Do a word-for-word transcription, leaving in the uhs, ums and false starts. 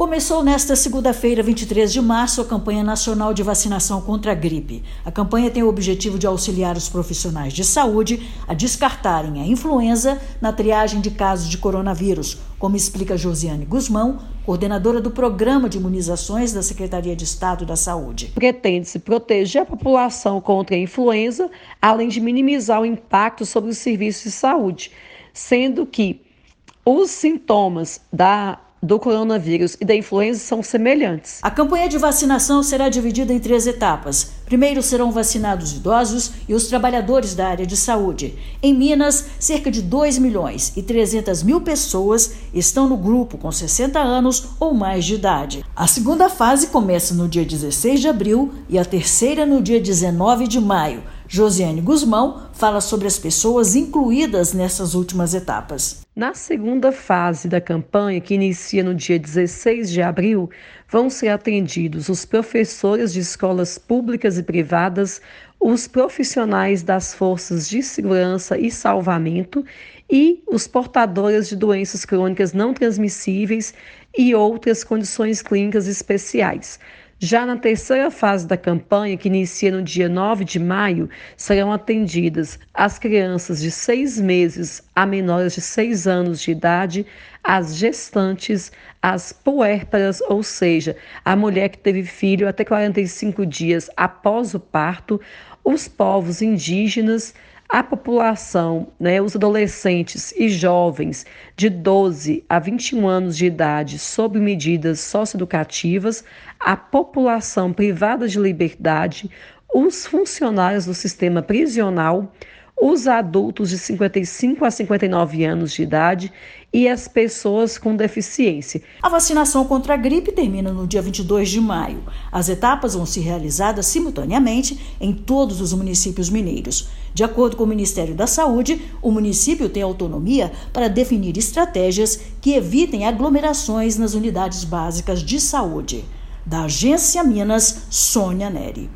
Começou nesta segunda-feira, vinte e três de março, a campanha nacional de vacinação contra a gripe. A campanha tem o objetivo de auxiliar os profissionais de saúde a descartarem a influenza na triagem de casos de coronavírus, como explica Josiane Guzmão, coordenadora do Programa de Imunizações da Secretaria de Estado da Saúde. Pretende-se proteger a população contra a influenza, além de minimizar o impacto sobre os serviços de saúde, sendo que os sintomas da do coronavírus e da influenza são semelhantes. A campanha de vacinação será dividida em três etapas. Primeiro serão vacinados idosos e os trabalhadores da área de saúde. Em Minas, cerca de dois milhões e trezentas mil pessoas estão no grupo com sessenta anos ou mais de idade. A segunda fase começa no dia dezesseis de abril e a terceira no dia dezenove de maio. Josiane Guzmão fala sobre as pessoas incluídas nessas últimas etapas. Na segunda fase da campanha, que inicia no dia dezesseis de abril, vão ser atendidos os professores de escolas públicas e privadas, os profissionais das forças de segurança e salvamento e os portadores de doenças crônicas não transmissíveis e outras condições clínicas especiais. Já na terceira fase da campanha, que inicia no dia nove de maio, serão atendidas as crianças de seis meses a menores de seis anos de idade, as gestantes, as puérperas, ou seja, a mulher que teve filho até quarenta e cinco dias após o parto, os povos indígenas, a população, né, os adolescentes e jovens de doze a vinte e um anos de idade sob medidas socioeducativas, a população privada de liberdade, os funcionários do sistema prisional, os adultos de cinquenta e cinco a cinquenta e nove anos de idade e as pessoas com deficiência. A vacinação contra a gripe termina no dia vinte e dois de maio. As etapas vão ser realizadas simultaneamente em todos os municípios mineiros. De acordo com o Ministério da Saúde, o município tem autonomia para definir estratégias que evitem aglomerações nas unidades básicas de saúde. Da Agência Minas, Sônia Neri.